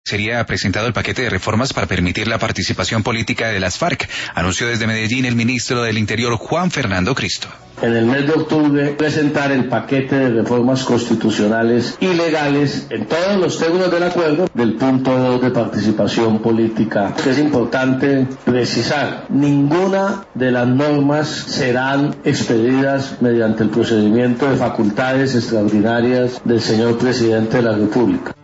Sería presentado el paquete de reformas para permitir la participación política de las FARC, anunció desde Medellín el ministro del Interior Juan Fernando Cristo. En el mes de octubre presentar el paquete de reformas constitucionales y legales en todos los términos del acuerdo del punto 2 de participación política. Es importante precisar, ninguna de las normas serán expedidas mediante el procedimiento de facultades extraordinarias del señor presidente de la República.